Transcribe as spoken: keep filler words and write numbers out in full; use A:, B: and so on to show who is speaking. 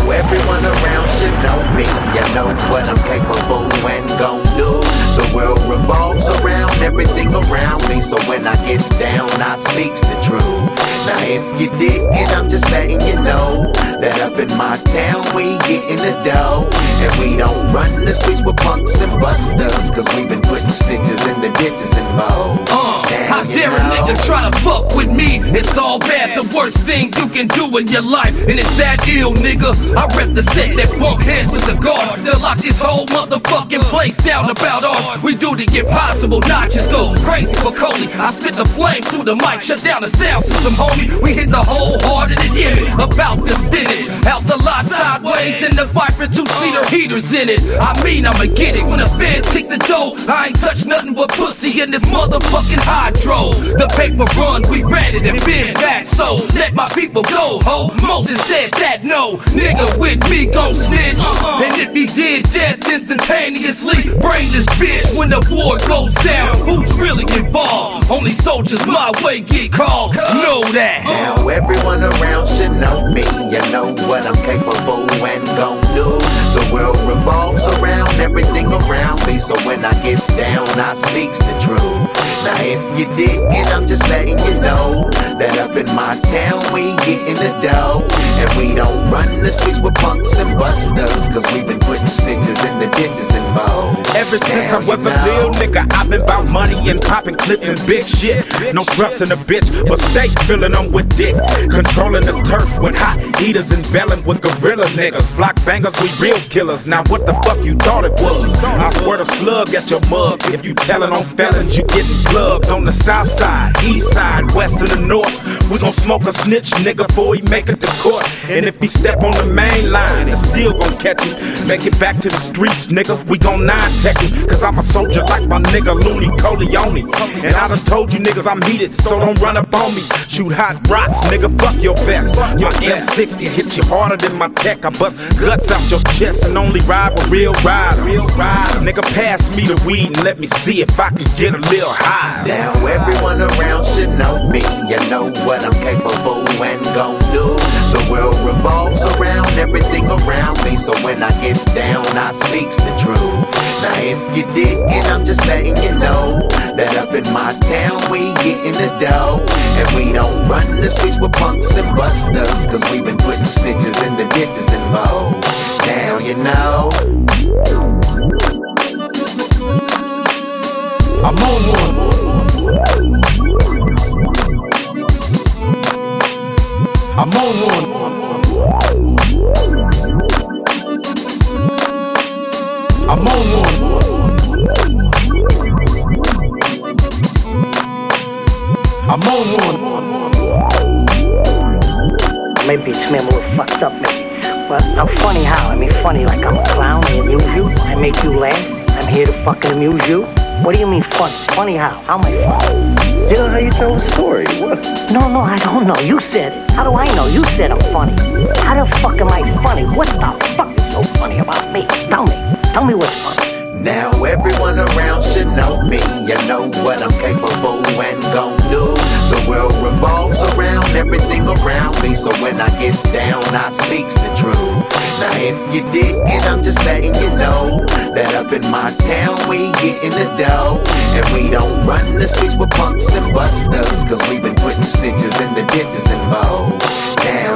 A: everyone around should know me. You know what I'm capable and gon' do. The world revolves around everything around me, so when I gets down, I speaks the truth. Now if you didn't, I'm just letting you know that up in my town we getting the dough, and we don't run the streets with punks and busters, cause we've been putting snitches in the ditches and moles.
B: Uh, how dare a nigga try to fuck with me? It's all bad, the worst thing you can do in your life, and it's that ill, nigga. I represent that bump heads with the guards. They'll lock this whole motherfucking place down about ours. We do the impossible, not just go crazy for Coley. I spit the flame through the mic, shut down the sound system, homie. We hit the whole heart of the image about the spinach. Out the lot sideways in the Viper, two-seater heaters in it. I mean I'ma get it when the feds kick the door. I ain't touch nothing but pussy in this motherfucking hydro. The paper run, we ran it and been back, so let my people go, ho. Moses said that no nigga with me gon' snitch, and if he did death instantaneously, brainless bitch. When the war goes down, who's really involved? Only soldiers my way get called, know that.
A: Now everyone around should know me. You know what I'm capable and gon' do. The world revolves around everything around me, so when I gets down, I speaks the truth. Now if you didn't, I'm just letting you know that up in my town we getting the dough, and we don't run the streets with punks and busters, cause we've been putting snitches in the ditches and moles.
C: Ever since I was a little nigga, I've been bout money and popping clips and big shit. No trust in a bitch, but stay filling them with dick. Controlling the turf with hot heaters and belling with gorilla niggas. Block bangers, we real killers. Now what the fuck you thought it was? I swear to slug at your mug. If you tellin' on felons, you getting plugged. On the south side, east side, west and the north, we gon' smoke a snitch nigga before he make it to court. And if he step on the main line, he still gon' catch him. Make it back to the streets, nigga, we gon' nine tech him. Cause I'm a soldier like my nigga Looney Coleone. And I done told you niggas I'm heated, so don't run up on me. Shoot hot rocks, nigga, fuck your vest. Your M sixty hit you harder than my tech. I bust guts out your chest and only ride with real riders. Nigga, pass me the weed and let me see if I can get a little high.
A: Now everyone around should know me. You know what I'm capable and gon' do. The world revolves around everything around me, so when I gets down, I speaks the truth. Now if you didn't, I'm just letting you know that up in my town we getting the dough, and we don't run the streets with punks and busters, cause we've been putting snitches in the ditches and moles. Now you know
C: I'm on one. I'm on one. I'm on one. I'm on one.
D: Maybe it's me, I'm a little fucked up, maybe. Well, I'm funny how? I mean, funny like I'm a clown, I amuse you, I make you laugh, I'm here to fucking amuse you. What do you mean funny? Funny how? How am I funny?
E: You know how you tell a story. What?
D: No, no, I don't know. You said it. How do I know? You said I'm funny. How the fuck am I funny? What the fuck is so funny about me? Tell me. Tell me what's funny.
A: now everyone around should know me. You know what I'm capable and gon' do. The world revolves around everything around me, so when I gets down, I speaks the truth. Now if you didn't, I'm just letting you know that up in my town we getting the dough, and we don't run the streets with punks and busters, cause we've been putting snitches in the ditches and moles. Now